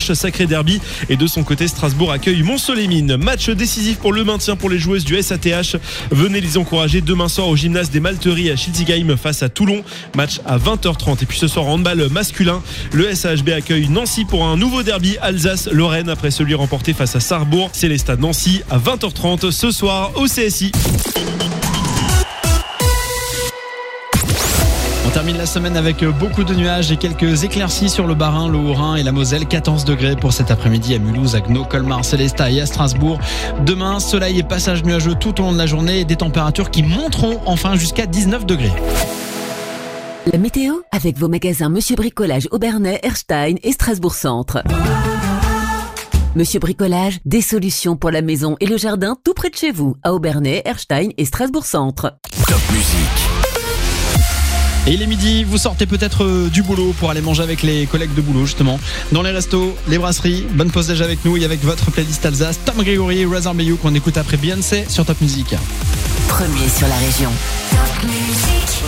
dimanche, sacré derby. Et de son côté, Strasbourg accueille Mont-Soleil-Mines. Match décisif pour le maintien pour les joueuses du SATH. Venez les encourager demain soir au gymnase des Malteries à Schiltigheim face à Toulon. Match à 20h30. Et puis ce soir en handball masculin, le SAHB accueille Nancy pour un nouveau derby Alsace-Lorraine après celui remporté face à Sarrebourg. C'est les stades Nancy à 20h30 ce soir au CSI. On termine la semaine avec beaucoup de nuages et quelques éclaircies sur le Bas-Rhin, le Haut-Rhin et la Moselle. 14 degrés pour cet après-midi à Mulhouse, à Gno, Colmar, Sélestat et à Strasbourg. Demain, soleil et passage nuageux tout au long de la journée et des températures qui monteront enfin jusqu'à 19 degrés. La météo avec vos magasins Monsieur Bricolage, Aubernais, Erstein et Strasbourg Centre. Monsieur Bricolage, des solutions pour la maison et le jardin tout près de chez vous, à Aubernais, Erstein et Strasbourg Centre. Top musique. Et il est midi, vous sortez peut-être du boulot pour aller manger avec les collègues de boulot justement. Dans les restos, les brasseries, bonne pause déj avec nous et avec votre playlist Alsace, Tom Grégory et Razor Bayou qu'on écoute après Beyoncé sur Top Music. Premier sur la région. Top Music.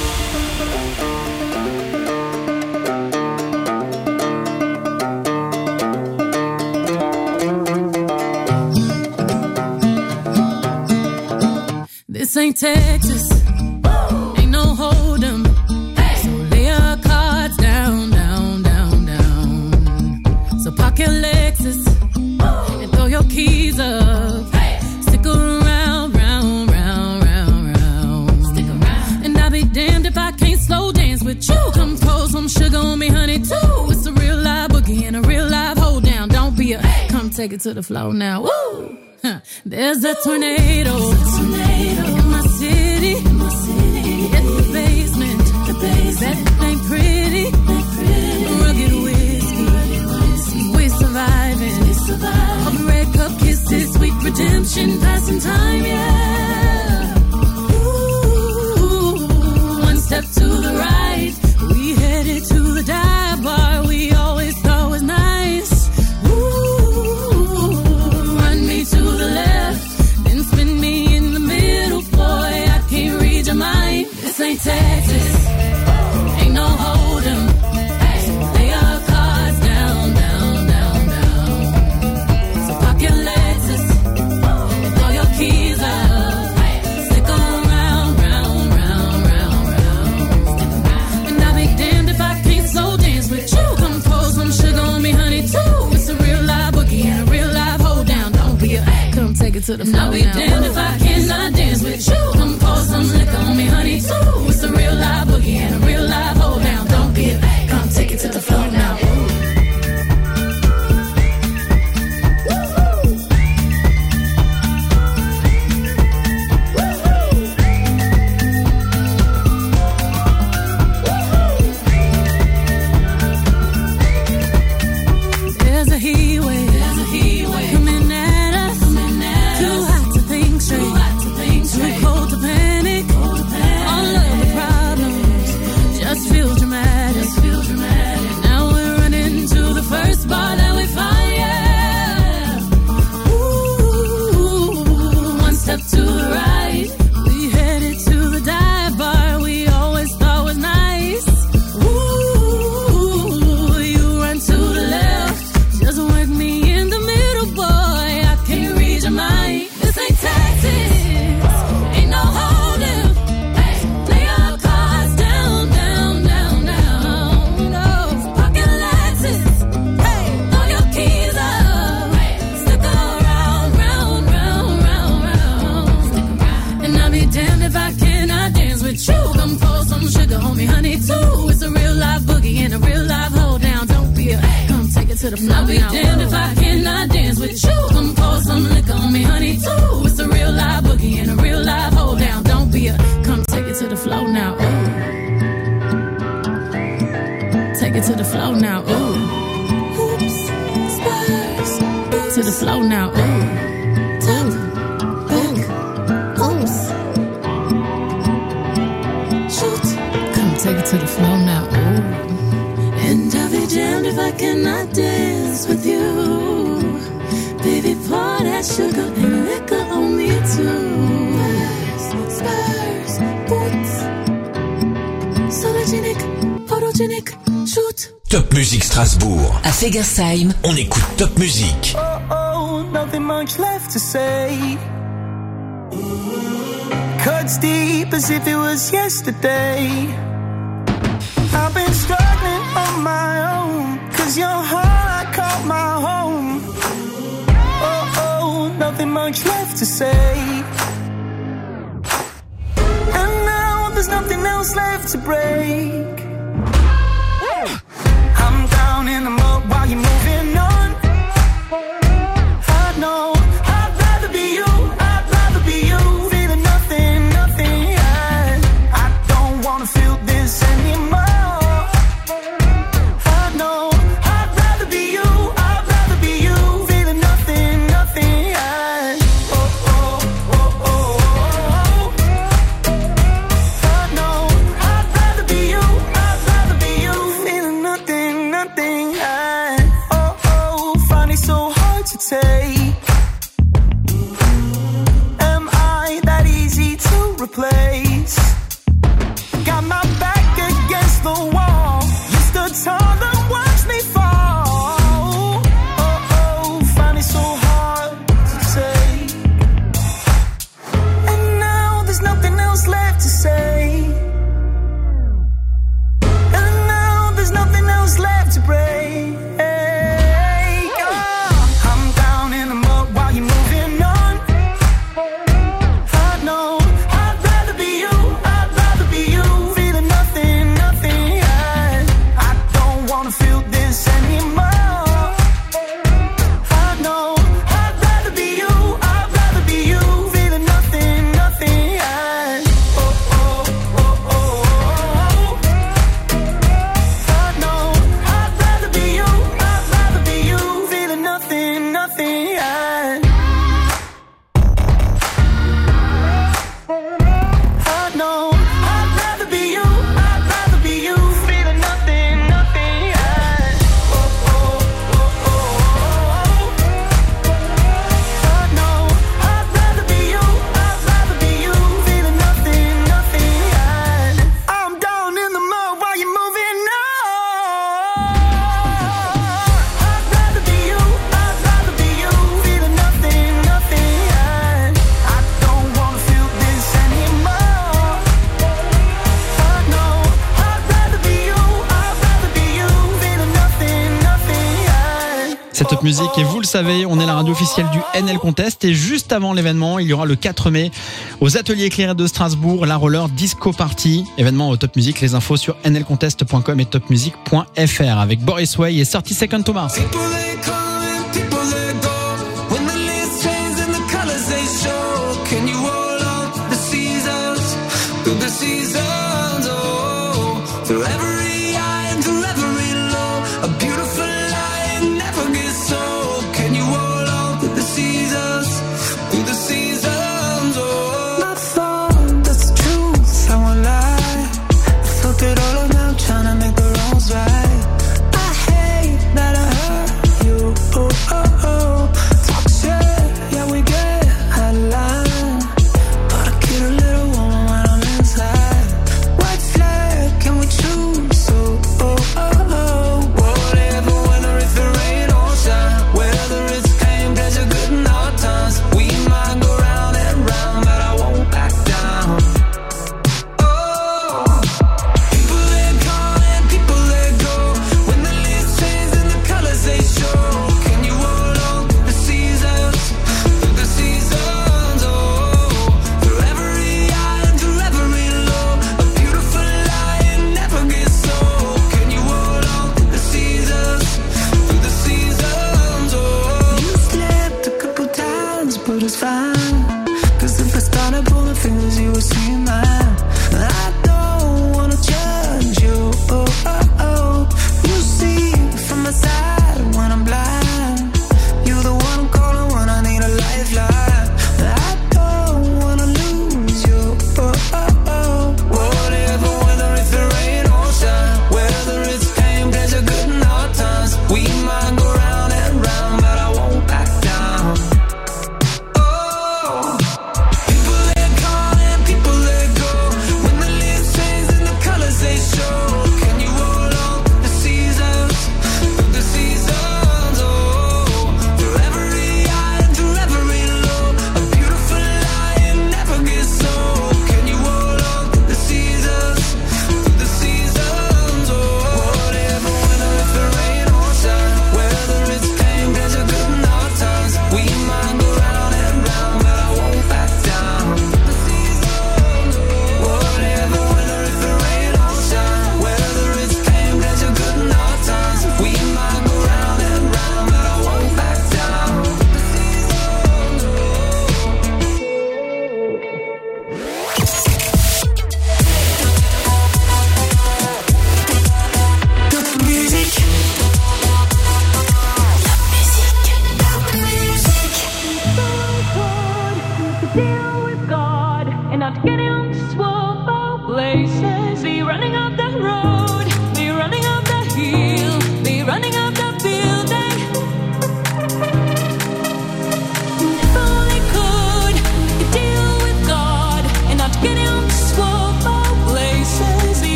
This ain't Texas. Ain't no hold'em. So lay your cards down, down, down, down. So park your Lexus and throw your keys up. Stick around, round, round, round, round. Stick around. And I'll be damned if I can't slow dance with you. Come pour some sugar on me, honey, too. It's a real live boogie and a real live hold down. Don't be a come take it to the floor now. Woo! There's a tornado in my city. At the basement, that ain't pretty. Rugged whiskey, we're surviving. All the red cup kisses, sweet redemption, passing time, yeah. Ooh, one step to the right, we headed to the dive bar we always thought was nice. To the left, then spin me in the middle, boy, I can't read your mind. This ain't Texas, ain't no hold'em. Lay your cards down, down, down, down. So park your Lexus and throw your keys up. Stick around, round, round, round, round. And I'll be damned if I can't slow dance with you. Come pour some sugar on me, honey, too. It's a real live boogie and a real live hold down. Come take it to the floor. I'll be damned if I cannot dance with you. Come pour some liquor on me, honey, too. It's a real live boogie and a real live hold down. Don't be a come take it to the floor now. There's a heat wave. Coming at us. Too hot to think straight. Too cold to panic. All of the problems just feel dramatic. Now we're running to the first bar that we find, yeah. Ooh, one step to the right, we headed to the dive bar we always thought was nice. Ooh, you run to the left, just work me in the middle, boy, I can't read your mind. This ain't Texas, ain't no hold'em. Lay your cards down, down, down, down. No, pocket Lexus, throw your keys up. Stick around, round, round, round, round. And I'll be damned if I cannot dance with you. Come pour some sugar on me, honey, too. It's a real live boogie and a real live hold down. Don't be a come take it to the floor. I'll be damned if I cannot dance with you. Come pour some liquor on me, honey, too. It's a real live boogie and a real live hold down. Don't be a come take it to the floor now. Ooh. Take it to the floor now. Ooh. Oops. Spurs. To the floor now. Ooh. Top. Back. Oops. Shoot. Come take it to the floor now. Ooh. And I'll be damned if I cannot dance with you. Baby, pour that sugar and liquor on me too. Spurs, boots, photogenic, shoot. Top Music Strasbourg. À Fegersheim, On écoute Top Music. Oh, nothing much left to say. Cuts deep as if it was yesterday. I've been struggling on my own, 'cause your heart caught my home. Oh, nothing much left to say. And now there's nothing else left to break. I'm down in the mud while you're moving on. I know I'd rather be you, I'd rather be you. Feeling nothing, nothing, yeah. I don't wanna feel this anymore. I know I'd rather be you, I'd rather be you. Feeling nothing, nothing, yeah. Oh, oh, oh, oh, oh, oh. I know I'd rather be you, I'd rather be you. Feeling nothing, nothing, yeah. Oh, oh, find it so hard to take. Am I that easy to replace? Got my back against the wall. You stood tall and watched me fall. Oh, oh, find it so hard to take. And now there's nothing else left to say. And now there's nothing else left to break. I'm down in the mud while you're moving on. I know I'd rather be you, I'd rather be you. Feeling nothing, nothing, yeah. I don't wanna feel this anymore. I know I'd rather be you, I'd rather be you. Feeling nothing, nothing, yeah. Oh, oh, oh, oh, oh. I know I'd rather be you, I'd rather be you. Feeling nothing, nothing, yeah. I know I'd rather be you, I'd rather be you. Feeling nothing, nothing, yeah. Oh, oh, oh, oh, oh. I know I'd rather be you, I'd rather be you. Feeling nothing, nothing, yeah. I'm down in the mud while you're moving on. I'd rather be you, I'd rather be you. Feeling nothing, nothing, yeah. I don't wanna feel this anymore. I know I'd rather be you, I'd rather be you. Feeling nothing, nothing, yeah. C'est Top Music et vous le savez, on est la radio officielle du NL Contest et juste avant l'événement, il y aura le 4 mai aux ateliers éclairés de Strasbourg, la roller disco party, événement au Top Music, les infos sur nlcontest.com et topmusic.fr avec Boris Way et 30 Seconds to Mars. People they come and people they go. When the leaves change and the colors they show. Can you hold on to the seasons? Through the seasons, oh. Through every high and through every low. A beautiful lie never gets old. Can you hold on to the seasons? Through the seasons, oh. Not thought, that's the truth, I won't lie. I felt it all around trying to make the wrongs right. I hate that I hurt you. Oh, oh, oh. Talk shit, yeah, we get out of line. But I get a little woman when I'm inside. White flag, can we choose? Oh, oh, oh, oh. Whatever, whether it's the rain or shine. Whether it's pain, pleasure, good and hard times. We might go round and round, but I won't back down. Oh, people they come and people they go. When the leaves change and the colors they show. Can you hold on to the seasons? Through the seasons, oh. Through every high and through every low. A beautiful lie never gets old. Can you hold on to the seasons? Through the seasons, oh. You slipped a couple times, but it's fine. 'Cause if I started pulling fingers, you would see mine. I don't wanna judge you, oh, oh, oh. You see from my side when I'm blind. You're the one I'm calling when I need a lifeline. I don't wanna lose you, oh, oh, oh. Whatever, whether it's the rain or shine. Whether it's pain, pleasure, good and hard times. We might go round and round, but I won't back down. Oh,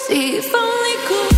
See if only could.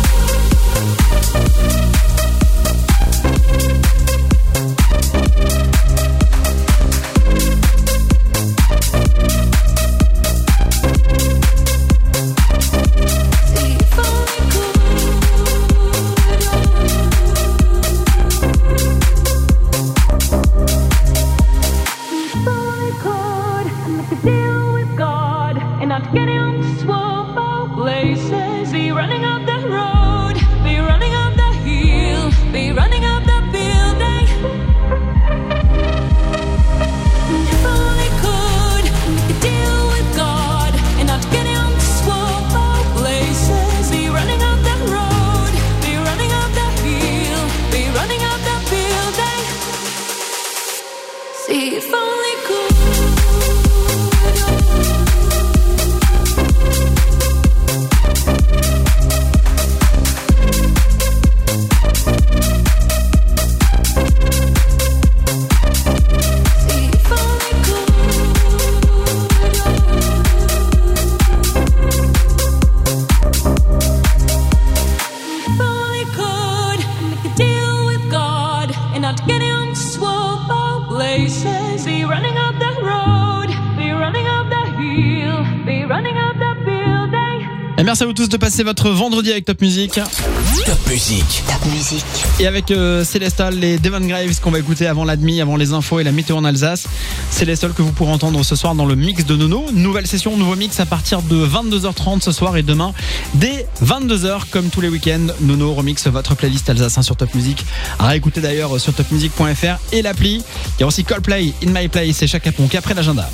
Et merci à vous tous de passer votre vendredi avec Top Music. Top Music. Top Music. Et avec Célestal et Devon Graves qu'on va écouter avant la demi, avant les infos et la météo en Alsace. Célestal que vous pourrez entendre ce soir dans le mix de Nono. Nouvelle session, nouveau mix à partir de 22h30 ce soir et demain dès 22h comme tous les week-ends. Nono remix votre playlist Alsace sur Top Music. À réécouter d'ailleurs sur topmusic.fr et l'appli. Il y a aussi Coldplay, In My Place et Chaka Ponk après l'agenda.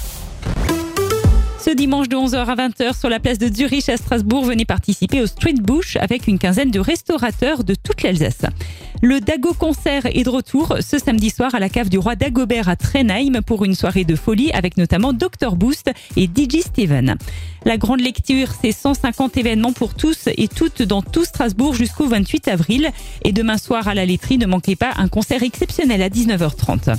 Ce dimanche de 11h à 20h sur la place de Zurich à Strasbourg, venez participer au Street Bush avec une quinzaine de restaurateurs de toute l'Alsace. Le Dago Concert est de retour ce samedi soir à la cave du roi Dagobert à Trenheim pour une soirée de folie avec notamment Dr Boost et DJ Steven. La grande lecture, c'est 150 événements pour tous et toutes dans tout Strasbourg jusqu'au 28 avril. Et demain soir à la laiterie, ne manquez pas un concert exceptionnel à 19h30.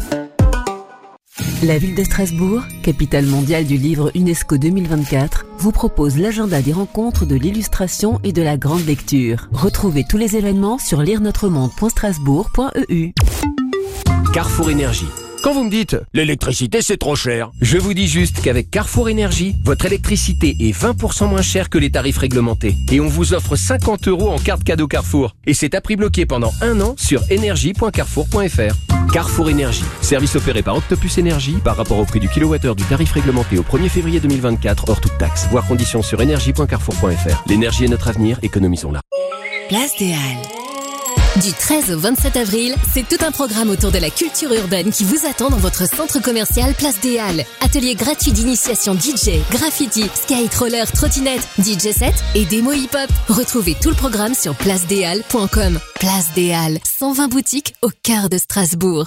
La ville de Strasbourg, capitale mondiale du livre UNESCO 2024, vous propose l'agenda des rencontres de l'illustration et de la grande lecture. Retrouvez tous les événements sur lirenotremonde.strasbourg.eu. Carrefour Énergie. Quand vous me dites « l'électricité c'est trop cher », je vous dis juste qu'avec Carrefour Énergie, votre électricité est 20% moins chère que les tarifs réglementés. Et on vous offre 50 € en carte cadeau Carrefour. Et c'est à prix bloqué pendant 1 an sur énergie.carrefour.fr. Carrefour Énergie. Service opéré par Octopus Énergie par rapport au prix du kilowattheure du tarif réglementé au 1er février 2024 hors toute taxe. Voir conditions sur énergie.carrefour.fr. L'énergie est notre avenir, économisons-la. Place des Halles. Du 13 au 27 avril, c'est tout un programme autour de la culture urbaine qui vous attend dans votre centre commercial Place des Halles. Atelier gratuit d'initiation DJ, graffiti, skate, roller, trottinette, DJ set et démo hip-hop. Retrouvez tout le programme sur placedeshalles.com. Place des Halles, 120 boutiques au cœur de Strasbourg.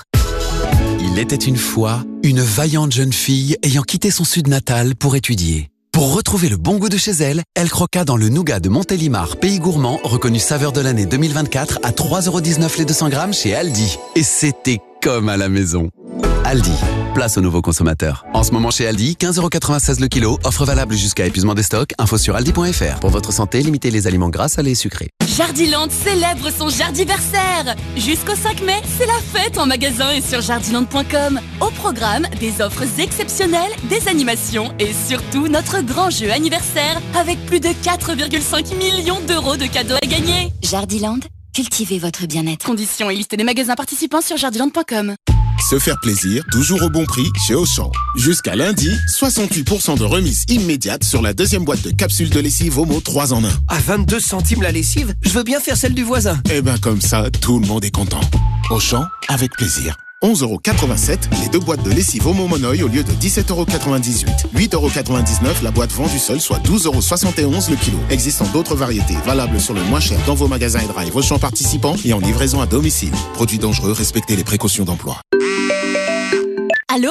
Il était une fois une vaillante jeune fille ayant quitté son sud natal pour étudier. Pour retrouver le bon goût de chez elle, elle croqua dans le nougat de Montélimar, pays gourmand, reconnu saveur de l'année 2024 à 3,19€ les 200 grammes chez Aldi. Et c'était comme à la maison. Aldi, place aux nouveaux consommateurs. En ce moment chez Aldi, 15,96€ le kilo, offre valable jusqu'à épuisement des stocks, info sur aldi.fr. Pour votre santé, limitez les aliments gras, salés et sucrés. Jardiland célèbre son jardiversaire. Jusqu'au 5 mai, c'est la fête en magasin et sur jardiland.com. Au programme, des offres exceptionnelles, des animations et surtout notre grand jeu anniversaire avec plus de 4,5 millions d'euros de cadeaux à gagner. Jardiland, cultivez votre bien-être. Conditions et liste des magasins participants sur jardiland.com. Se faire plaisir, toujours au bon prix chez Auchan. Jusqu'à lundi, 68% de remise immédiate sur la deuxième boîte de capsules de lessive Omo 3 en 1. À 22 centimes la lessive, je veux bien faire celle du voisin. Eh ben comme ça, tout le monde est content. Auchan, avec plaisir. 11,87€ les 2 boîtes de lessive Omo Monoï au lieu de 17,98€. 8,99€ la boîte vendue seule, soit 12,71€ le kilo. Existant d'autres variétés, valables sur le moins cher dans vos magasins et drive Auchan participants et en livraison à domicile. Produits dangereux, respectez les précautions d'emploi. Allô Mel ? Oui ?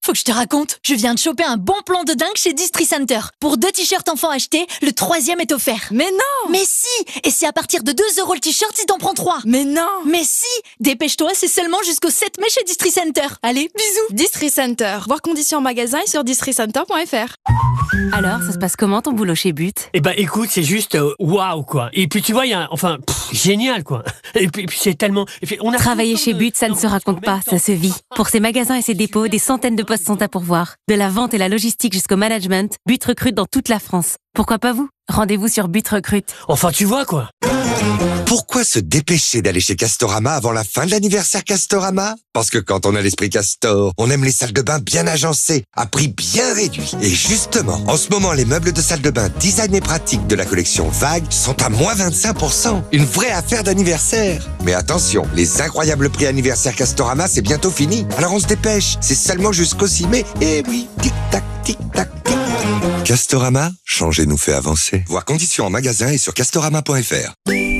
Faut que je te raconte, je viens de choper un bon plan de dingue chez Distri Center. Pour 2 t-shirts enfants achetés, le 3e est offert. Mais non! Mais si! Et c'est à partir de 2 € le t-shirt si t'en prends 3. Mais non! Mais si! Dépêche-toi, c'est seulement jusqu'au 7 mai chez Distri Center. Allez, bisous! Distri Center. Voir conditions en magasin et sur districenter.fr. Alors, ça se passe comment ton boulot chez But? Eh ben, écoute, c'est juste waouh, quoi. Et puis, tu vois, il y a génial, quoi. Et puis c'est tellement... Et puis, on a Travailler chez But, ça ne se raconte pas, ça se vit. Pour ses magasins et ses dépôts, des centaines de postes sont à pourvoir. De la vente et la logistique jusqu'au management, But recrute dans toute la France. Pourquoi pas vous? Rendez-vous sur But Recrute. Enfin, tu vois, quoi. Pourquoi se dépêcher d'aller chez Castorama avant la fin de l'anniversaire Castorama? Parce que quand on a l'esprit Castor, on aime les salles de bain bien agencées, à prix bien réduit. Et justement, en ce moment, les meubles de salle de bain design et pratique de la collection Vague sont à moins 25%. Une vraie affaire d'anniversaire. Mais attention, les incroyables prix anniversaire Castorama, c'est bientôt fini. Alors on se dépêche, c'est seulement jusqu'au 6 mai. Et oui, tic-tac, tic-tac, tic-tac. Castorama, changer nous fait avancer. Voir conditions en magasin et sur castorama.fr.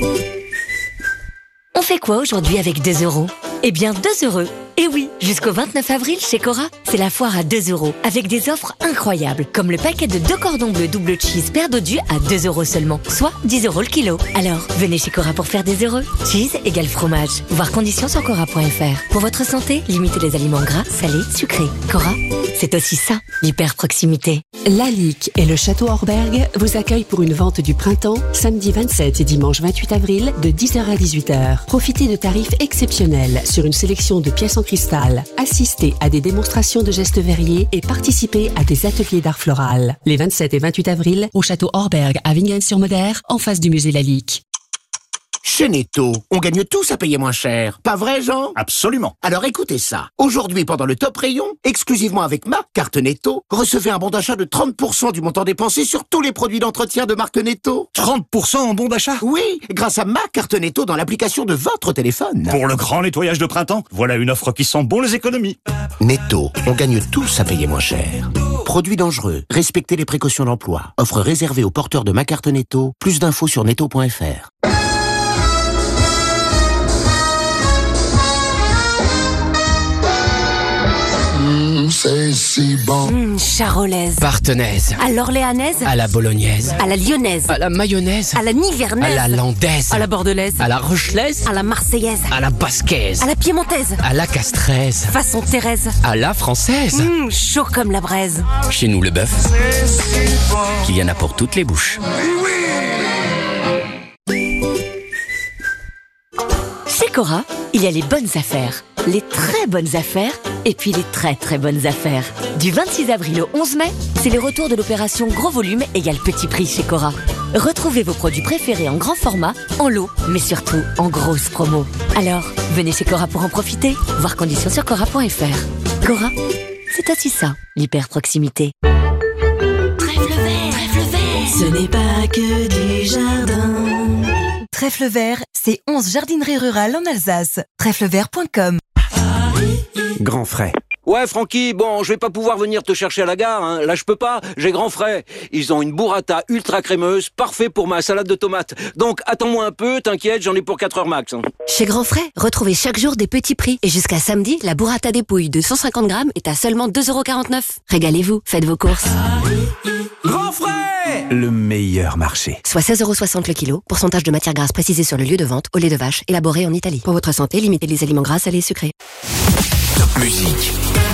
On fait quoi aujourd'hui avec 2 €? Eh bien 2 €. Et oui, jusqu'au 29 avril chez Cora, c'est la foire à 2 € avec des offres incroyables, comme le paquet de 2 cordons bleus double cheese paire d'odus à 2 € seulement, soit 10 € le kilo. Alors, venez chez Cora pour faire des heureux. Cheese égale fromage. Voir conditions sur cora.fr. Pour votre santé, limitez les aliments gras, salés, sucrés. Cora, c'est aussi ça, l'hyper proximité. La Lique et le Château Orberg vous accueillent pour une vente du printemps, samedi 27 et dimanche 28 avril, de 10h à 18h. Profitez de tarifs exceptionnels sur une sélection de pièces en cristal. Assistez à des démonstrations de gestes verriers et participez à des ateliers d'art floral. Les 27 et 28 avril, au Château Orberg à Vingens-sur-Moder, en face du musée La Lique. Chez Netto, on gagne tous à payer moins cher. Pas vrai, Jean? Absolument. Alors écoutez ça. Aujourd'hui, pendant le top rayon, exclusivement avec ma carte Netto, recevez un bon d'achat de 30% du montant dépensé sur tous les produits d'entretien de marque Netto. 30% en bon d'achat? Oui, grâce à ma carte Netto dans l'application de votre téléphone. Pour le grand nettoyage de printemps, voilà une offre qui sent bon les économies. Netto, on gagne tous à payer moins cher. Produits dangereux, respectez les précautions d'emploi. Offre réservée aux porteurs de ma carte Netto. Plus d'infos sur netto.fr. C'est si bon. Charolaise. Partenaise. À l'orléanaise. À la bolognaise. À la lyonnaise. À la mayonnaise. À la nivernaise. À la landaise. À la bordelaise. À la rochelaise. À la marseillaise. À la basquaise. À la piémontaise. À la castraise. Façon Thérèse. À la française. Chaud comme la braise. Chez nous, le bœuf, qu'il y en a pour toutes les bouches. Chez Cora, il y a les bonnes affaires, les très bonnes affaires et puis les très très bonnes affaires. Du 26 avril au 11 mai, c'est le retour de l'opération Gros Volume égale Petit Prix chez Cora. Retrouvez vos produits préférés en grand format, en lot, mais surtout en grosse promo. Alors, venez chez Cora pour en profiter. Voir conditions sur cora.fr. Cora, c'est aussi ça, l'hyper proximité. Trèfle vert, ce n'est pas que du jardin. Trèfle vert, c'est 11 jardineries rurales en Alsace. Trèflevert.com. Grand frais. Ouais, Francky, bon, je vais pas pouvoir venir te chercher à la gare, hein. Là, je peux pas, j'ai grand frais. Ils ont une burrata ultra crémeuse, parfait pour ma salade de tomates. Donc, attends-moi un peu, t'inquiète, j'en ai pour 4 heures max. Hein. Chez Grand Frais, retrouvez chaque jour des petits prix. Et jusqu'à samedi, la burrata dépouille de 150 grammes est à seulement 2,49 €. Régalez-vous, faites vos courses. Grand frais! Le meilleur marché. Soit 16,60 € le kilo, pourcentage de matière grasse précisé sur le lieu de vente, au lait de vache, élaboré en Italie. Pour votre santé, limitez les aliments gras, salés et sucrés. Top musique.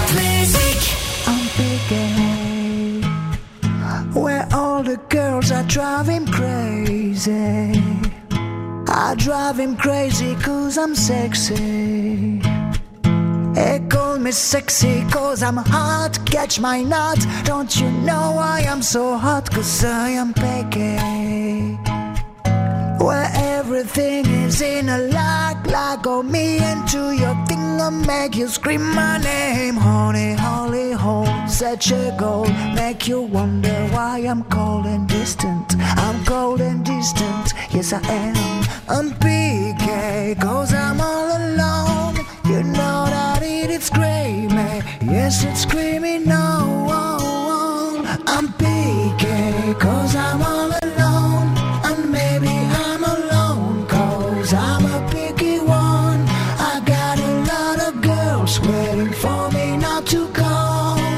Where all the girls are driving crazy. I drive him crazy 'cause I'm sexy. They call me sexy 'cause I'm hot. Catch my nut. Don't you know I am so hot? 'Cause I am picky. Where everything is in a like oh me into your thing and make you scream my name. Honey, holy hole, such a goal. Make you wonder why I'm cold and distant. I'm cold and distant, yes I am. I'm picky 'cause I'm all alone. You know that it's screaming, yes it's screaming no. I'm picky 'cause I'm all alone. And maybe I'm alone 'cause I'm a picky one. I got a lot of girls waiting for me not to come.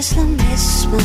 es lo mismo.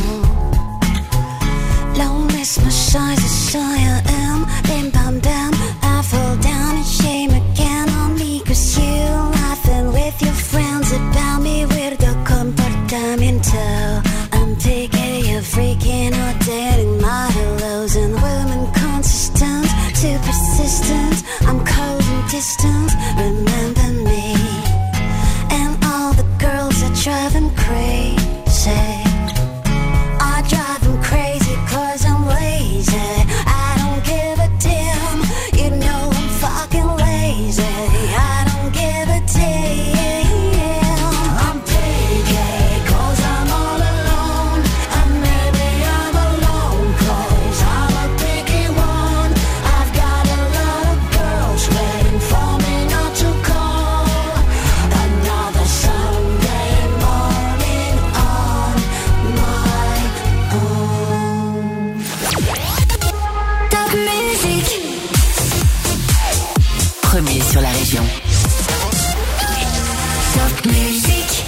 Lo mismo soy, soy I am. Bim bam bam, I fall down and shame again on me. Cause you laughing with your friends about me. Weirdo comportamiento. I'm taking you freaking out, dating my hellos and women consistent, too persistent. I'm cold and distant, remember me. And all the girls are driving crazy. I drive them crazy cause I'm lazy. I don't give a damn, you know I'm fucking lazy. I don't give a damn. I'm picky cause I'm all alone. And maybe I'm alone cause I'm a picky one. I've got a lot of girls waiting for me not to call. Another Sunday morning on my own. Top music. Premier sur la région. Top music.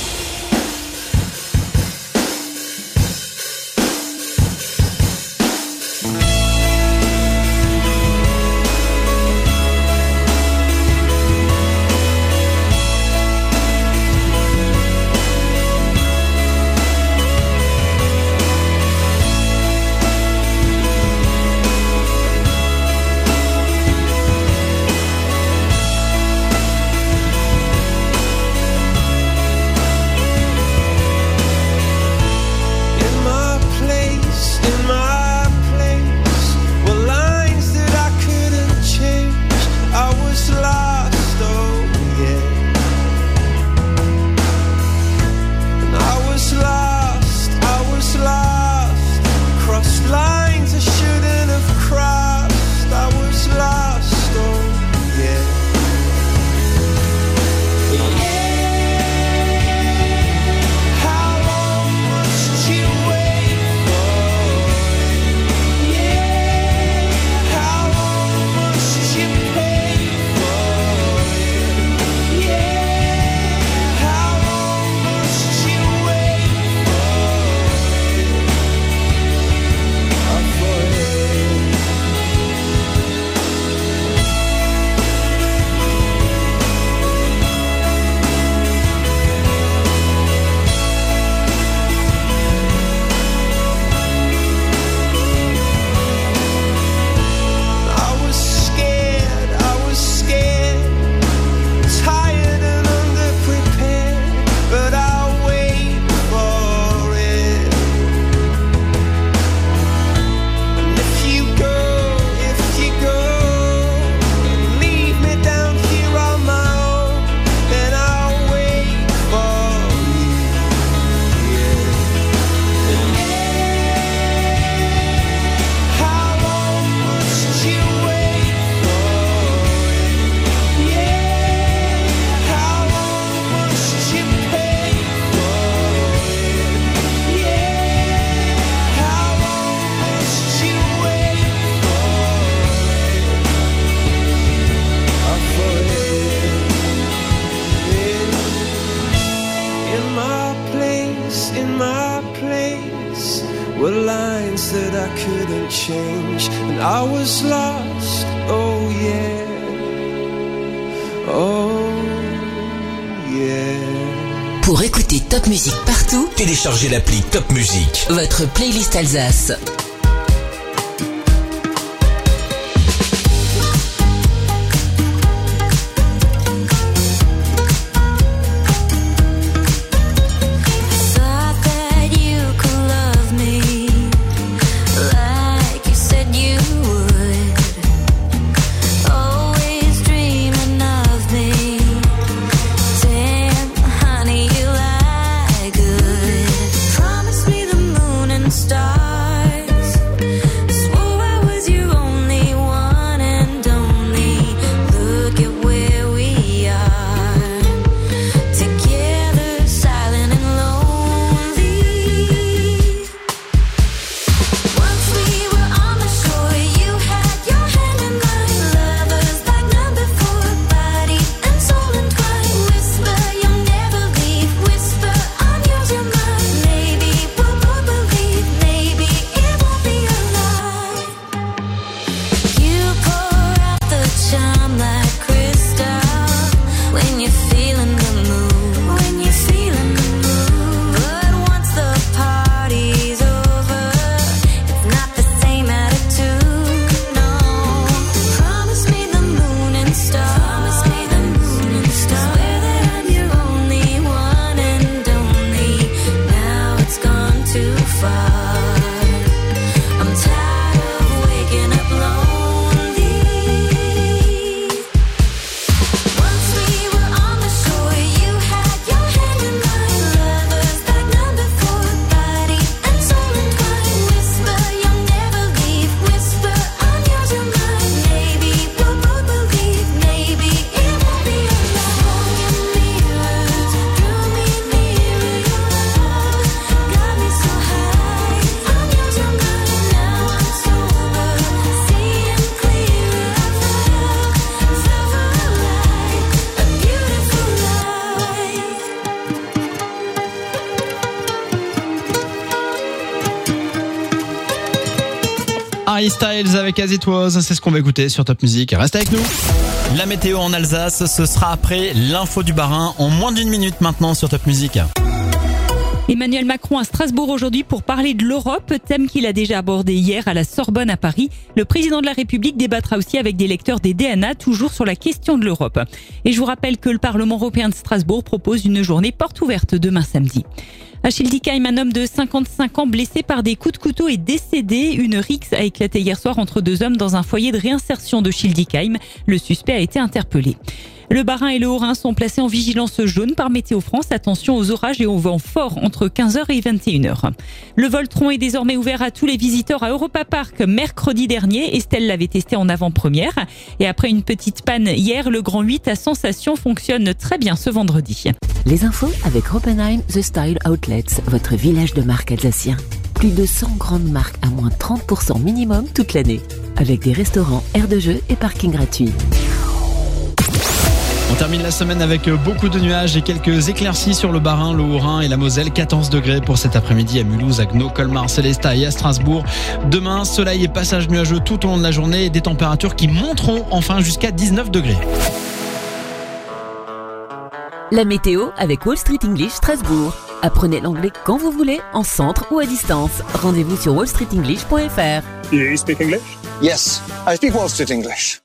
were lines that I couldn't change, and I was lost, oh yeah, oh yeah. Pour écouter Top Music partout, téléchargez l'appli Top Music. Votre playlist Alsace. Promise me the moon and stars. Harry Styles avec As It Was, c'est ce qu'on va écouter sur Top Music. Reste avec nous. La météo en Alsace, ce sera après l'info du Bas-Rhin en moins d'une minute maintenant sur Top Music. Emmanuel Macron à Strasbourg aujourd'hui pour parler de l'Europe, thème qu'il a déjà abordé hier à la Sorbonne à Paris. Le président de la République débattra aussi avec des lecteurs des DNA, toujours sur la question de l'Europe. Et je vous rappelle que le Parlement européen de Strasbourg propose une journée porte ouverte demain samedi. À Schildikheim, un homme de 55 ans blessé par des coups de couteau est décédé. Une rixe a éclaté hier soir entre deux hommes dans un foyer de réinsertion de Schildikheim. Le suspect a été interpellé. Le Bas-Rhin et le Haut-Rhin sont placés en vigilance jaune par Météo France. Attention aux orages et aux vents forts entre 15h et 21h. Le Voltron est désormais ouvert à tous les visiteurs à Europa Park mercredi dernier. Estelle l'avait testé en avant-première. Et après une petite panne hier, le Grand 8 à Sensation fonctionne très bien ce vendredi. Les infos avec Oppenheim The Style Outlets, votre village de marque alsacien. Plus de 100 grandes marques à moins 30% minimum toute l'année. Avec des restaurants, aires de jeux et parking gratuits. On termine la semaine avec beaucoup de nuages et quelques éclaircies sur le Bas-Rhin, le Haut-Rhin et la Moselle. 14 degrés pour cet après-midi à Mulhouse, Agno, Colmar, Célestat et à Strasbourg. Demain, soleil et passage nuageux tout au long de la journée et des températures qui monteront enfin jusqu'à 19 degrés. La météo avec Wall Street English Strasbourg. Apprenez l'anglais quand vous voulez, en centre ou à distance. Rendez-vous sur wallstreetenglish.fr. You speak English? Yes, I speak Wall Street English.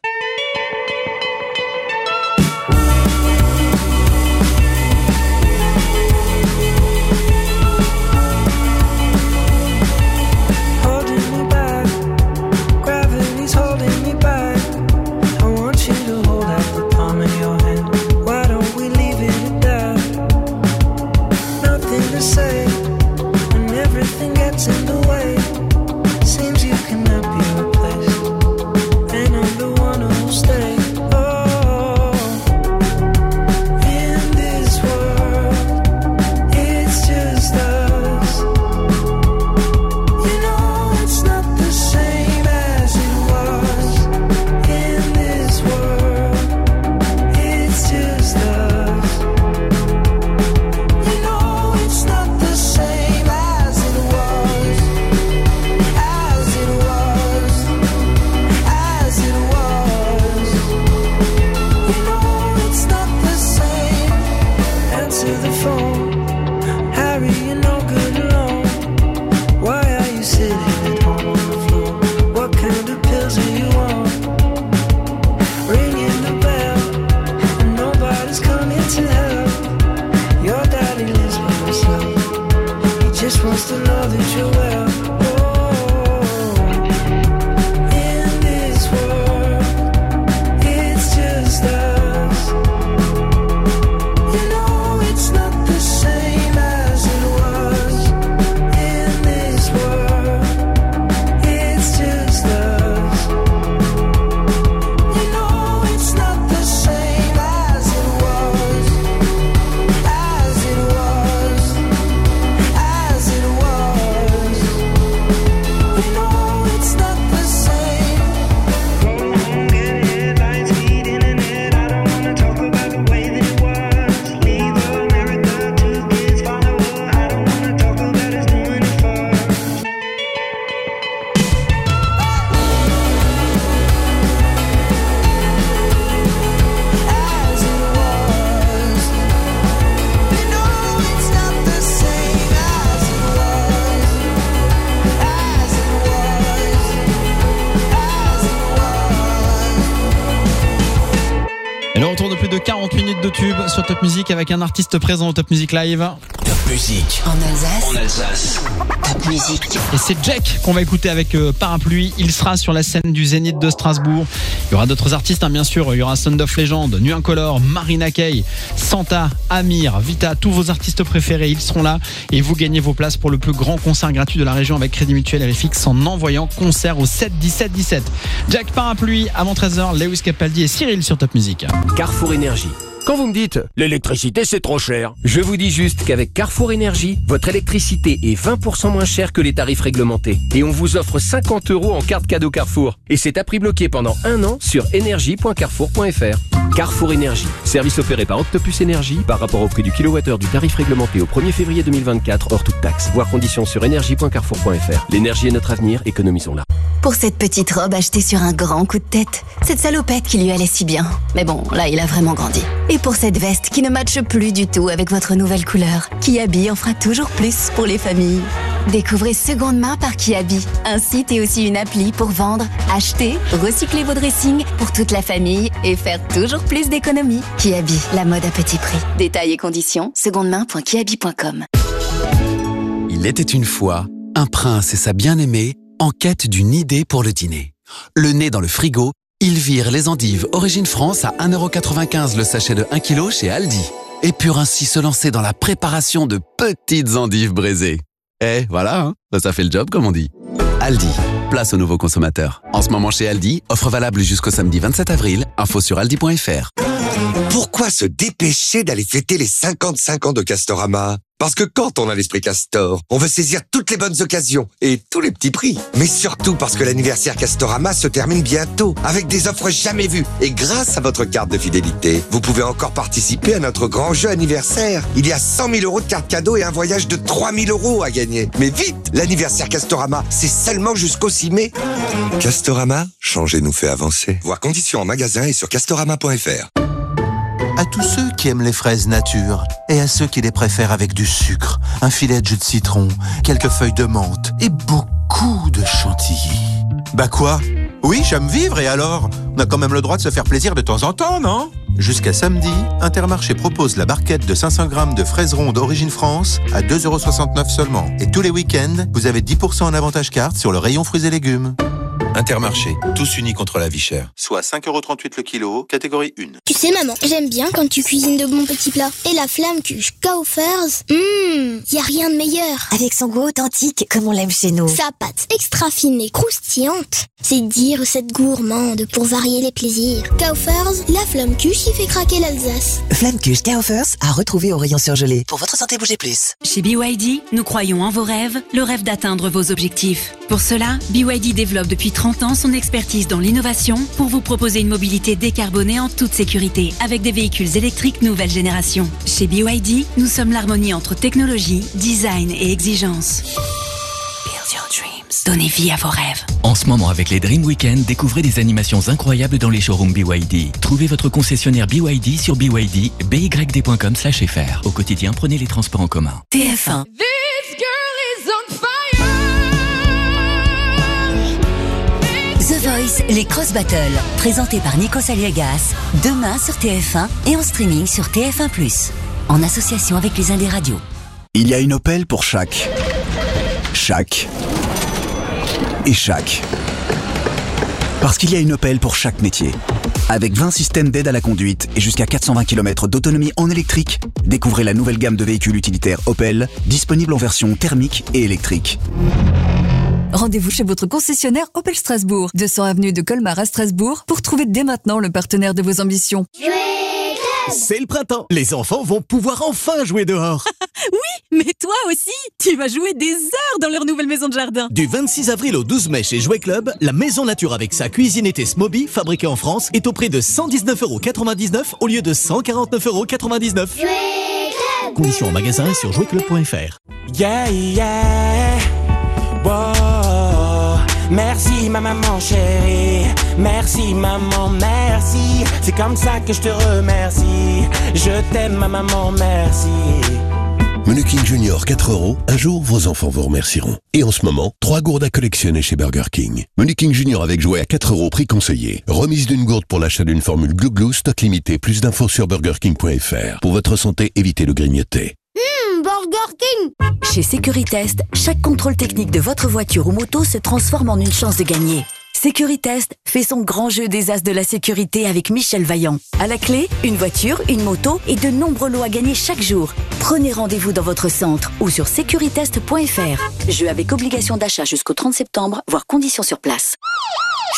Et le retour de plus de 40 minutes de tube sur Top Music avec un artiste présent au Top Music Live. Top Music. En Alsace. Top Music. Et c'est Jack qu'on va écouter avec Parapluie. Il sera sur la scène du Zénith de Strasbourg. Il y aura d'autres artistes, bien sûr. Il y aura Sound of Legend, Nuit Incolore, Marina Kaye, Santa, Amir, Vita, tous vos artistes préférés. Ils seront là et vous gagnez vos places pour le plus grand concert gratuit de la région avec Crédit Mutuel et RFX en envoyant concert au 7 17 17. Jack Parapluie avant 13h, Lewis Capaldi et Cyril sur Top Music. Carrefour Énergie. Quand vous me dites « l'électricité c'est trop cher », je vous dis juste qu'avec Carrefour Énergie, votre électricité est 20% moins chère que les tarifs réglementés. Et on vous offre 50 € en carte cadeau Carrefour. Et c'est à prix bloqué pendant 1 an sur énergie.carrefour.fr. Carrefour Énergie. Service opéré par Octopus Énergie par rapport au prix du kilowattheure du tarif réglementé au 1er février 2024 hors toute taxe. Voir conditions sur énergie.carrefour.fr. L'énergie est notre avenir, économisons-la. Pour cette petite robe achetée sur un grand coup de tête, cette salopette qui lui allait si bien. Mais bon, là, il a vraiment grandi. Et pour cette veste qui ne matche plus du tout avec votre nouvelle couleur, Kiabi en fera toujours plus pour les familles. Découvrez Seconde Main par Kiabi, un site et aussi une appli pour vendre, acheter, recycler vos dressings pour toute la famille et faire toujours plus d'économies. Kiabi, la mode à petit prix. Détails et conditions, secondemain.kiabi.com. Il était une fois un prince et sa bien-aimée en quête d'une idée pour le dîner. Le nez dans le frigo, ils virent les endives Origine France à 1,95€ le sachet de 1 kg chez Aldi. Et purent ainsi se lancer dans la préparation de petites endives braisées. Eh, voilà, hein, ça fait le job comme on dit. Aldi, place aux nouveaux consommateurs. En ce moment chez Aldi, offre valable jusqu'au samedi 27 avril, info sur aldi.fr. Pourquoi se dépêcher d'aller fêter les 55 ans de Castorama? Parce que quand on a l'esprit Castor, on veut saisir toutes les bonnes occasions et tous les petits prix. Mais surtout parce que l'anniversaire Castorama se termine bientôt avec des offres jamais vues. Et grâce à votre carte de fidélité, vous pouvez encore participer à notre grand jeu anniversaire. Il y a 100 000 € de cartes cadeaux et un voyage de 3 000 € à gagner. Mais vite, l'anniversaire Castorama, c'est seulement jusqu'au 6 mai. Castorama, changer nous fait avancer. Voir conditions en magasin et sur castorama.fr. À tous ceux qui aiment les fraises nature et à ceux qui les préfèrent avec du sucre, un filet de jus de citron, quelques feuilles de menthe et beaucoup de chantilly. Bah quoi? Oui, j'aime vivre et alors? On a quand même le droit de se faire plaisir de temps en temps, non? Jusqu'à samedi, Intermarché propose la barquette de 500 grammes de fraises rondes Origine France à 2,69€ seulement. Et tous les week-ends, vous avez 10% en avantage carte sur le rayon fruits et légumes. Intermarché, tous unis contre la vie chère. Soit 5,38€ le kilo, catégorie 1. Tu sais maman, j'aime bien quand tu cuisines de bons petits plats. Et la flamme cuche Kaufers, y a rien de meilleur. Avec son goût authentique comme on l'aime chez nous. Sa pâte extra fine et croustillante. C'est 10 recettes gourmandes pour varier les plaisirs. Kaufers, la flamme cuche qui fait craquer l'Alsace. Flamme cuche Kaufers à retrouver au rayon surgelé. Pour votre santé, bougez plus. Chez BYD, nous croyons en vos rêves, le rêve d'atteindre vos objectifs. Pour cela, BYD développe depuis 30 ans son expertise dans l'innovation pour vous proposer une mobilité décarbonée en toute sécurité avec des véhicules électriques nouvelle génération. Chez BYD, nous sommes l'harmonie entre technologie, design et exigence. Build your dreams. Donnez vie à vos rêves. En ce moment, avec les Dream Weekend, découvrez des animations incroyables dans les showrooms BYD. Trouvez votre concessionnaire BYD sur BYD, byd.com/fr. Au quotidien, prenez les transports en commun. TF1. The Voice, les Cross Battles, présentés par Nico Saliegas, demain sur TF1 et en streaming sur TF1+, en association avec les Indés Radio. Il y a une Opel pour chaque et chaque. Parce qu'il y a une Opel pour chaque métier. Avec 20 systèmes d'aide à la conduite et jusqu'à 420 km d'autonomie en électrique, découvrez la nouvelle gamme de véhicules utilitaires Opel, disponible en version thermique et électrique. Rendez-vous chez votre concessionnaire Opel Strasbourg, 200 avenue de Colmar à Strasbourg, pour trouver dès maintenant le partenaire de vos ambitions. C'est le printemps. Les enfants vont pouvoir enfin jouer dehors. Oui, mais toi aussi, tu vas jouer des heures dans leur nouvelle maison de jardin. Du 26 avril au 12 mai chez Jouet Club, la maison nature avec sa cuisine été Smoby, fabriquée en France, est au prix de 119,99€ au lieu de 149,99€. Conditions en magasin et sur jouetclub.fr. Yeah, yeah. Wow. Merci ma maman chérie, merci maman, merci. C'est comme ça que je te remercie. Je t'aime ma maman, merci. Menu King Junior 4€, un jour vos enfants vous remercieront. Et en ce moment, 3 gourdes à collectionner chez Burger King. Menu King Junior avec jouet à 4€, prix conseillé. Remise d'une gourde pour l'achat d'une formule Glou Glou, stock limité. Plus d'infos sur burgerking.fr. Pour votre santé, évitez le grignoter. Burger King. Chez Sécuritest, chaque contrôle technique de votre voiture ou moto se transforme en une chance de gagner. Sécuritest fait son grand jeu des as de la sécurité avec Michel Vaillant. À la clé, une voiture, une moto et de nombreux lots à gagner chaque jour. Prenez rendez-vous dans votre centre ou sur securitest.fr. Jeu avec obligation d'achat jusqu'au 30 septembre, voire conditions sur place.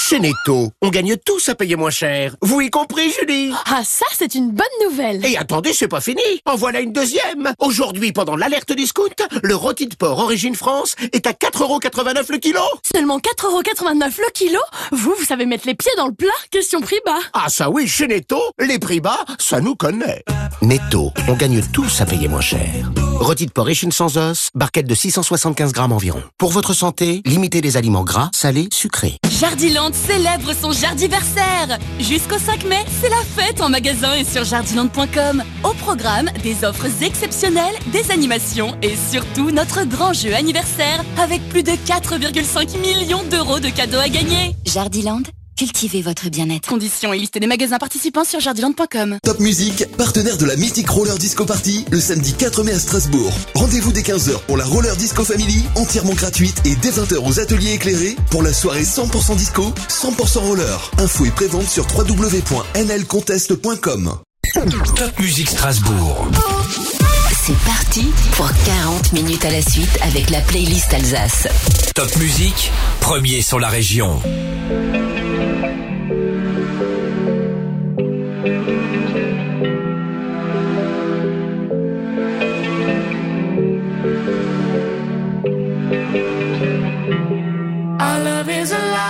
Chez Netto, on gagne tous à payer moins cher. Vous y compris, Julie? Ah, ça, c'est une bonne nouvelle. Et attendez, c'est pas fini. En voilà une deuxième. Aujourd'hui, pendant l'alerte discount, le rôti de porc Origine France est à 4,89€ le kilo. Seulement 4,89€ le kilo? Vous savez mettre les pieds dans le plat? Question prix bas. Ah ça oui, chez Netto, les prix bas, ça nous connaît. Netto, on gagne tous à payer moins cher. Rôti de porc échine sans os, barquette de 675 grammes environ. Pour votre santé, limitez les aliments gras, salés, sucrés. Jardiland célèbre son jardiversaire. Jusqu'au 5 mai, c'est la fête en magasin et sur jardiland.com. Au programme, des offres exceptionnelles, des animations et surtout notre grand jeu anniversaire avec plus de 4,5 millions d'euros de cadeaux à gagner. Jardiland, cultivez votre bien-être. Conditions et liste des magasins participants sur jardiland.com. Top Music, partenaire de la Mystic Roller Disco Party, le samedi 4 mai à Strasbourg. Rendez-vous dès 15h pour la Roller Disco Family, entièrement gratuite, et dès 20h aux ateliers éclairés pour la soirée 100% disco, 100% roller. Info et prévente sur www.nlcontest.com. Top Music Strasbourg. C'est parti pour 40 minutes à la suite avec la playlist Alsace. Top Music, premier sur la région. Our love is alive.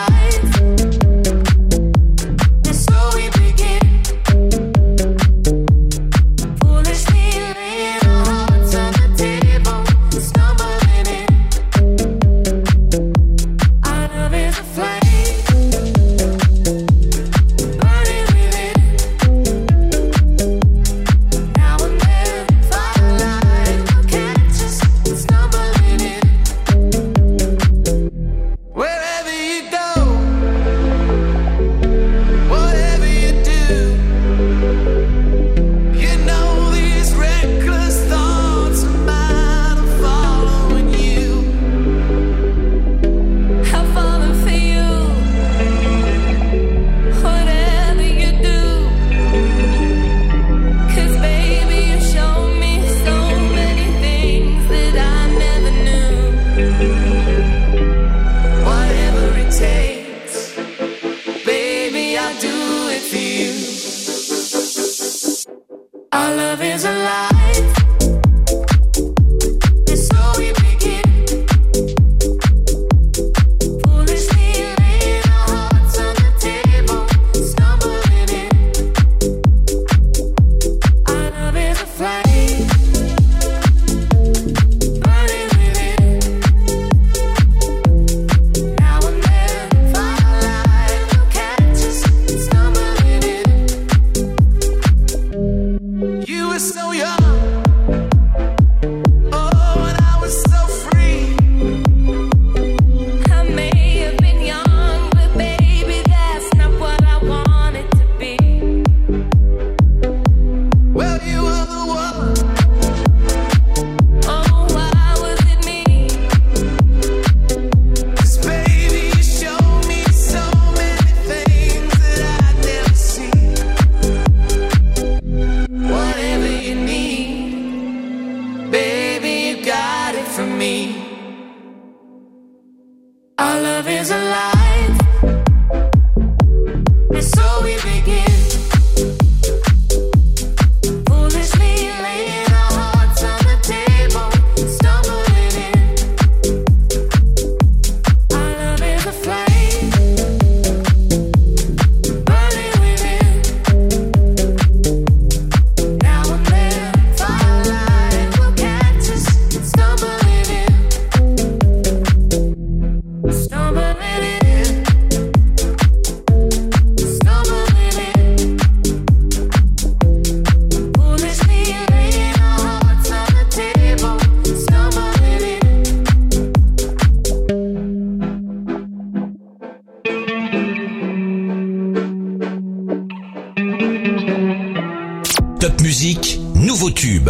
Nouveau tube.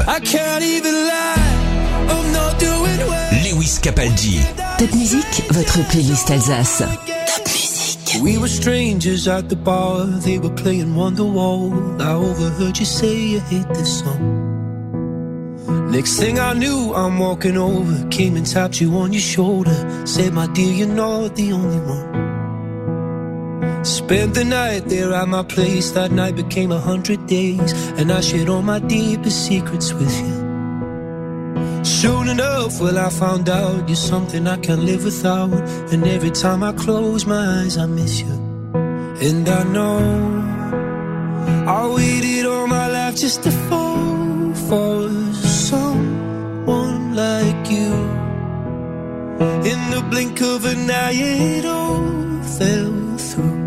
Lewis Capaldi. Top Music, votre playlist Alsace. Top Music. We were strangers at the bar, they were playing Wonderwall. I overheard you say you hate this song. Next thing I knew, I'm walking over, came and tapped you on your shoulder, said, my dear, you're not the only one. Spent the night there at my place. That night became 100 days, and I shared all my deepest secrets with you. Soon enough, well, I found out you're something I can't live without. And every time I close my eyes, I miss you. And I know I waited all my life just to fall for someone like you. In the blink of an eye, it all fell through.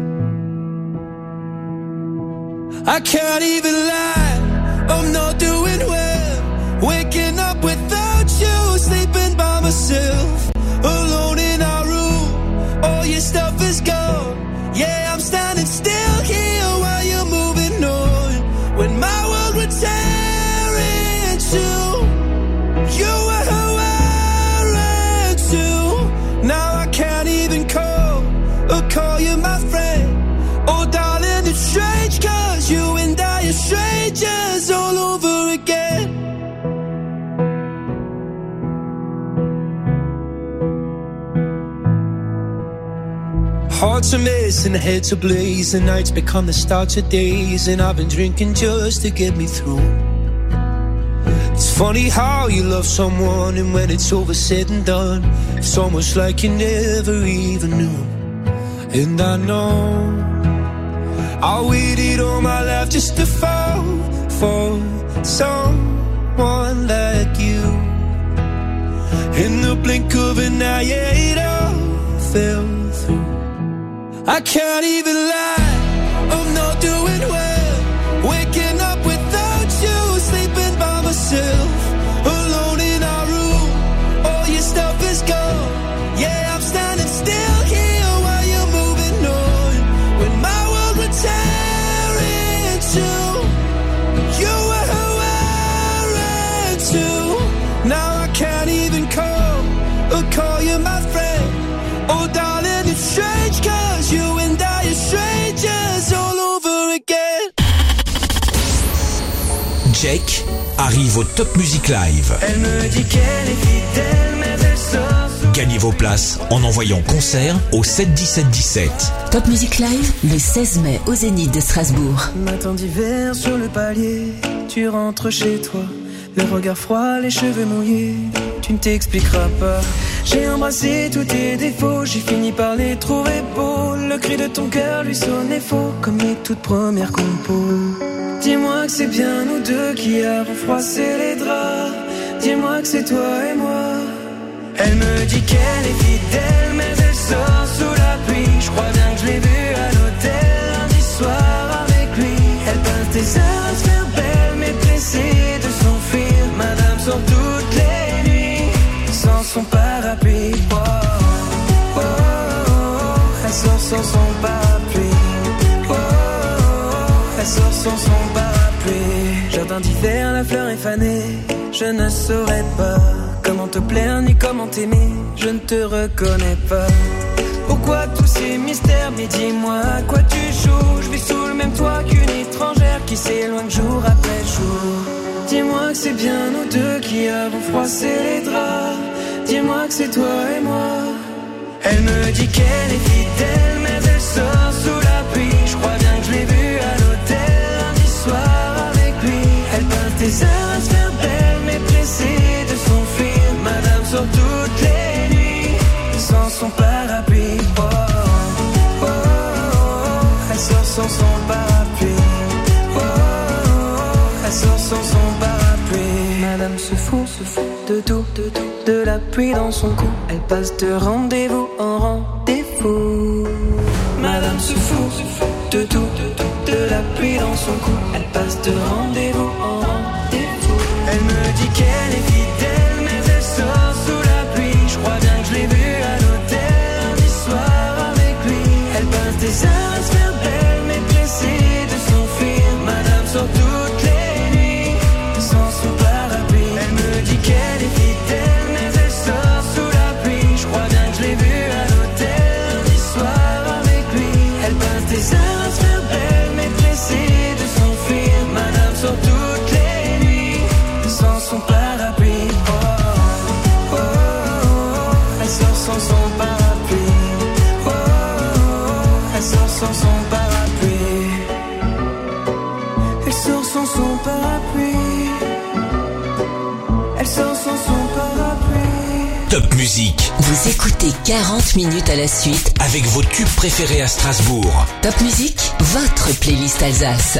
I can't even lie, I'm not doing well. Waking up without you, sleeping by myself, alone in our room, all your stuff is gone. Yeah, I'm standing still here while you're moving on. When my world would tear in two, you were who I ran to. Now I can't even call or call you my friend. Oh darling, it's strange, cause you and I are strangers all over again. Hearts are missing, heads ablaze, the nights become the starts of days, and I've been drinking just to get me through. It's funny how you love someone, and when it's over said and done, it's almost like you never even knew. And I know I waited all my life just to fall for someone like you. In the blink of an eye, yeah, it all fell through. I can't even lie, I'm not doing well. Waking up without you, sleeping by myself, alone in our room, all your stuff is gone. Yeah, I'm standing still here while you're moving on. When my world would tear in two, you were who I ran to. Now I can't even call you my friend. Oh darling, it's strange, cause you and I are strangers all over again. Jake arrive au Top Music Live. Elle me dit qu'elle est fidèle, mais elle sort. Gagnez vos places en envoyant concert au 71717. Top Music Live, le 16 mai au Zénith de Strasbourg. Matin d'hiver sur le palier, tu rentres chez toi, le regard froid, les cheveux mouillés, tu ne t'expliqueras pas. J'ai embrassé tous tes défauts, j'ai fini par les trouver beaux. Le cri de ton cœur lui sonnait faux, comme les toutes premières compos. Dis-moi que c'est bien nous deux qui avons froissé les draps. Dis-moi que c'est toi et moi. Elle me dit qu'elle est fidèle, mais elle sort sous la pluie. Je crois bien que je l'ai vue à l'hôtel lundi soir avec lui. Elle passe des heures à se faire belle, mais pressée de s'enfuir. Madame sort toutes les nuits sans son parapluie. Oh, oh, oh, oh. Elle sort sans son parapluie. Oh, oh, oh. Elle sort sans son parapluie. Jardin d'hiver, la fleur est fanée. Je ne saurais pas comment te plaire ni comment t'aimer. Je ne te reconnais pas. Pourquoi tous ces mystères? Mais dis-moi à quoi tu joues. Je vis sous le même toit qu'une étrangère qui s'éloigne jour après jour. Dis-moi que c'est bien nous deux qui avons froissé les draps. Dis-moi que c'est toi et moi. Elle me dit qu'elle est fidèle, mais elle sort sous la pluie. Je crois bien que je l'ai vue à l'hôtel lundi soir avec lui. Elle passe des heures à se faire belle, mais pressée de s'enfuir. Madame sort toutes les nuits sans son parapluie. Oh, oh, oh, oh. Elle sort sans son parapluie. Oh, oh, oh. Elle sort sans son parapluie. Madame se fout de tout, de la pluie dans son cou. Elle passe de rendez-vous en rendez-vous. Madame se fout de tout, de la pluie dans son cou. Elle passe de rendez-vous en rendez-vous. Elle me dit qu'elle est fidèle, mais elle sort sous la pluie. Je crois bien que je l'ai vue à l'hôtel lundi soir avec lui. Elle passe des heures à se faire belle, mais pressée de s'enfuir. Madame sort toutes les nuits sans son parapluie. Elle me dit qu'elle est fidèle, mais elle sort sous la pluie. Je crois bien que je l'ai vue à l'hôtel lundi soir avec lui. Elle passe des heures à se faire belle, mais pressée de s'enfuir. Madame Top Musique. Vous écoutez 40 minutes à la suite avec vos tubes préférés à Strasbourg. Top Musique, votre playlist Alsace.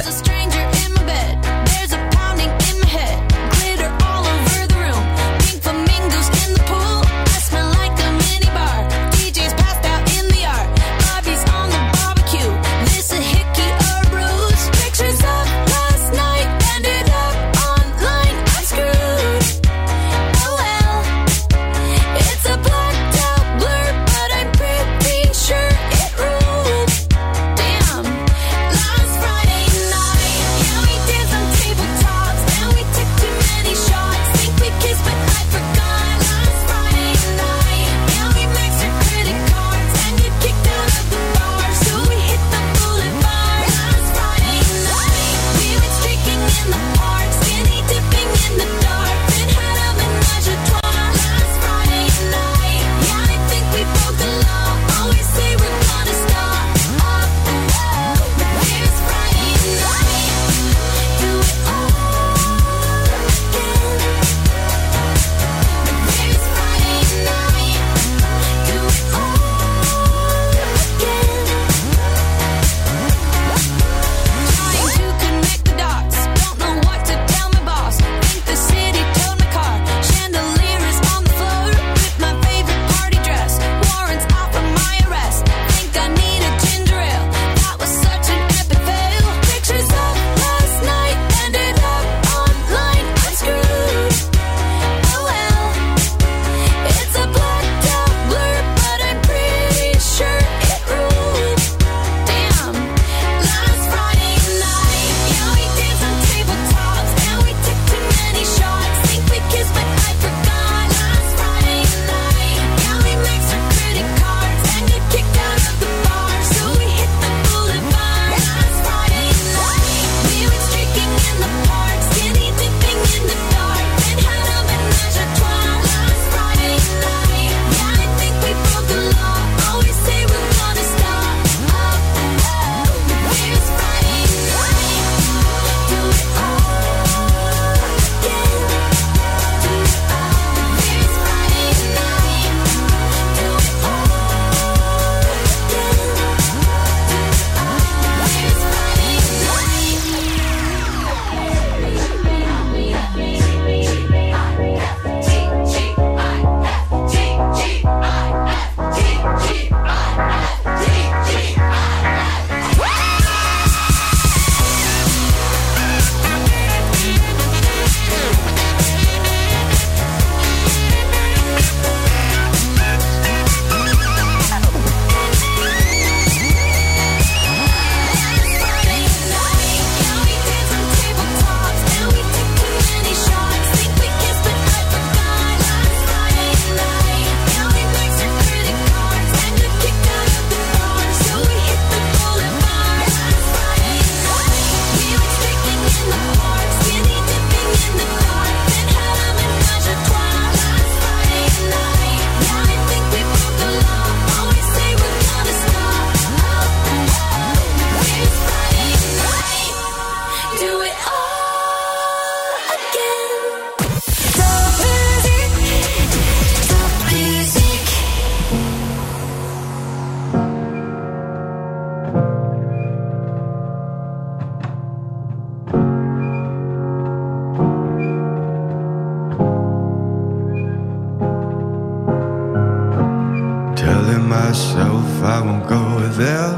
myself I won't go there.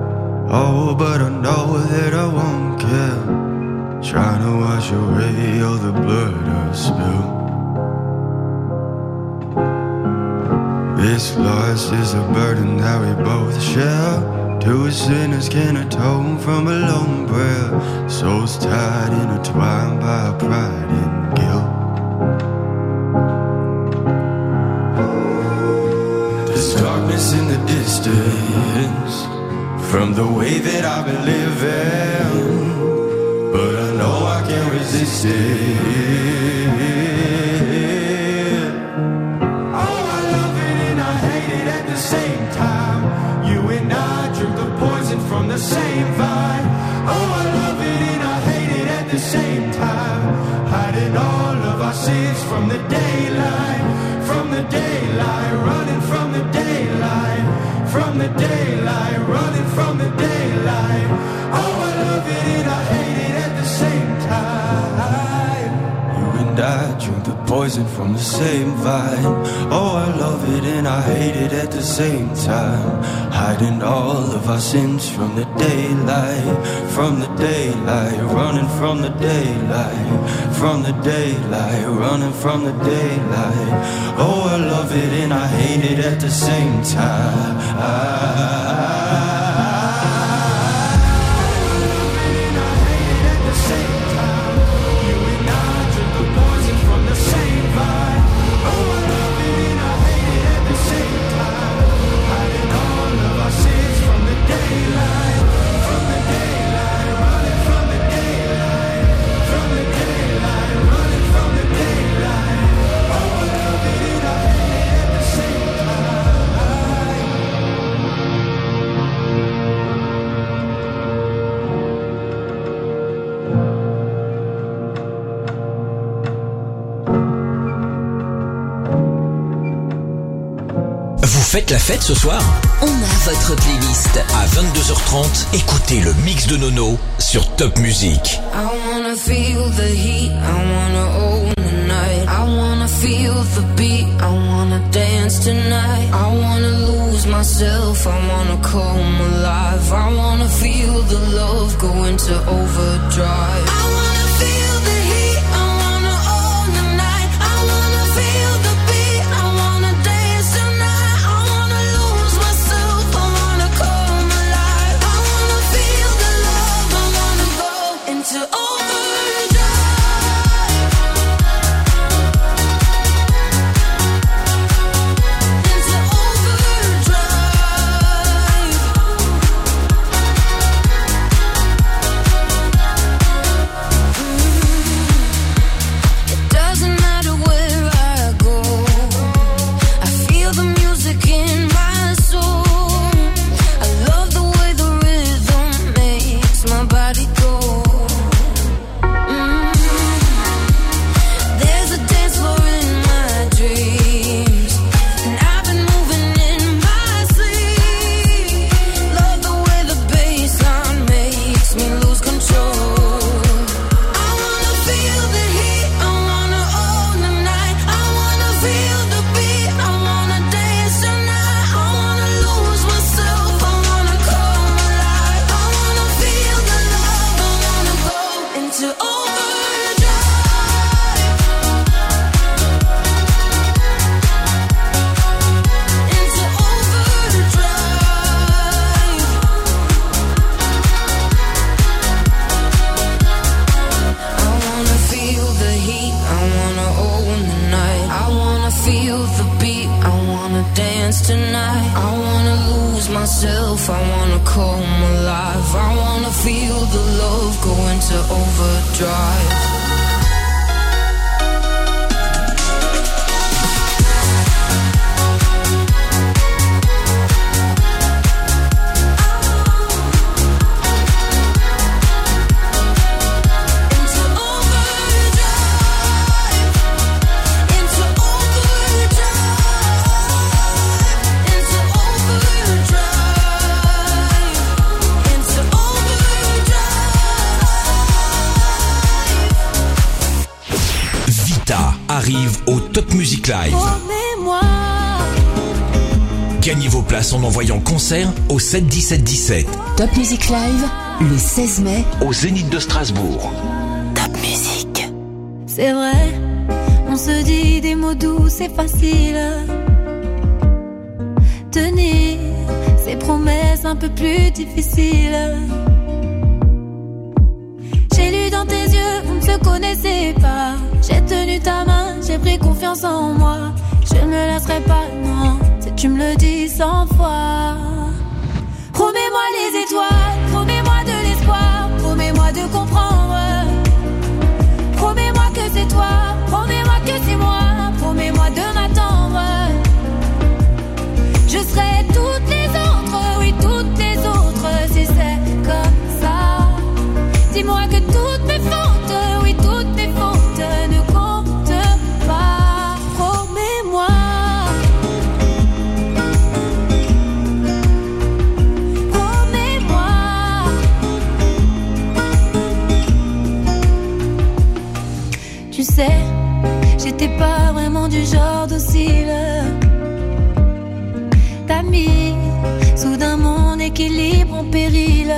Oh, but I know that I won't care. Trying to wash away all the blood I've spilled. This loss is a burden that we both share. Two sinners can atone from a lone prayer. Souls tied, intertwined by pride and guilt. There's darkness in the distance from the way that I've been living, but I know I can't resist it. Oh, I love it and I hate it at the same time. You and I drink the poison from the same vine. Oh, I love it and I hate it at the same time. Hiding all of our sins from the daylight, running from the daylight, running from the daylight. Oh, I love it and I hate it at the same time. You and I drink the poison from the same vine. Oh, I love it and I hate it at the same time. Hiding all of our sins from the daylight, running from the daylight, running from the daylight. Oh, I love it and I hate it at the same time. Faites la fête ce soir? On a votre playlist. À 22h30, écoutez le mix de Nono sur Top Music. I wanna feel the heat, I wanna own the night. I wanna feel the beat, I wanna dance tonight. I wanna lose myself, I wanna come alive. I wanna feel the love go into overdrive. I wanna feel the heat, I wanna own the night. I wanna feel the beat, I wanna dance tonight. I wanna lose myself, I wanna come alive. I wanna feel the love, I wanna go into myself, I wanna come alive. I wanna feel the love go into overdrive. Arrive au Top Music Live. Gagnez vos places en envoyant concert au 7 17 17. Top Music Live, le 16 mai, au Zénith de Strasbourg. Top Music. C'est vrai, on se dit des mots doux, c'est facile. Tenir ces promesses un peu plus difficiles. J'ai lu dans tes yeux, on ne se connaissait pas. J'ai tenu ta main, j'ai pris confiance en moi. Je ne me lasserai pas, non, si tu me le dis 100 fois. Promets-moi les étoiles, promets-moi de l'espoir, promets-moi de comprendre. Promets-moi que c'est toi, promets-moi que c'est moi, promets-moi de m'attendre. Je serai toutes les autres, oui toutes les autres, si c'est comme ça. Dis-moi que toutes mes fautes, oui toutes mes fautes ne comptent Tu sais, j'étais pas vraiment du genre docile. T'as mis soudain mon équilibre en péril.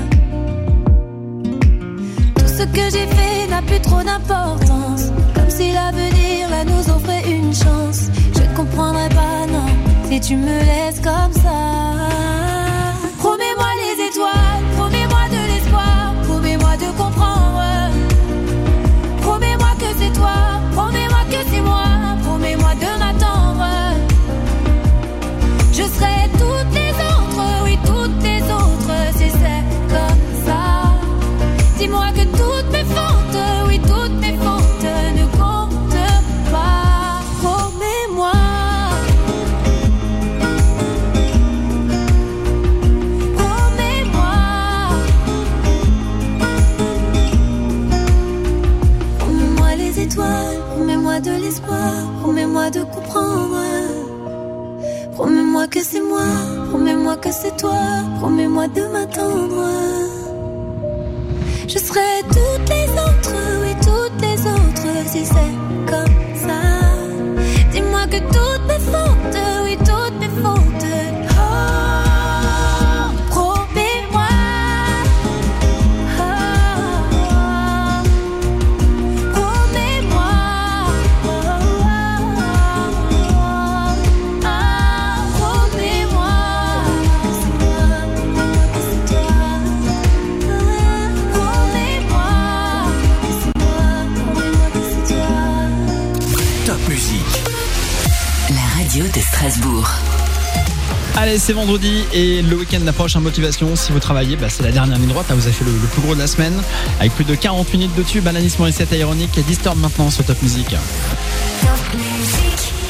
Tout ce que j'ai fait n'a plus trop d'importance, comme si l'avenir là nous offrait une chance. Je ne comprendrai pas, non, si tu me laisses comme ça. Promets-moi les étoiles, promets-moi de l'espoir, promets-moi de comprendre. Promets-moi que c'est toi, promets-moi que c'est moi, promets-moi de m'attendre. Je serai toutes les autres, oui toutes les autres, si c'est comme ça. Dis-moi que toutes mes fautes, oui toutes mes fautes ne comptent pas. Promets-moi. Promets-moi les étoiles, promets-moi de l'espoir, promets-moi de comprendre. Promets-moi que c'est moi, promets-moi que c'est toi, promets-moi de m'attendre. Je serai toutes les autres, oui toutes les autres, si c'est comme ça. Dis-moi que toutes mes fautes, oui toutes mes fautes. Oh, promets-moi. Oh, promets-moi. Oh, promets-moi. C'est toi. Top Musique. La radio de Strasbourg. Allez, c'est vendredi et le week-end approche. Motivation, si vous travaillez, c'est la dernière ligne droite. Là, vous avez fait le plus gros de la semaine avec plus de 40 minutes de tubes. Alanis Morissette, Ironique et Disturb maintenant sur Top Musique. Top Musique.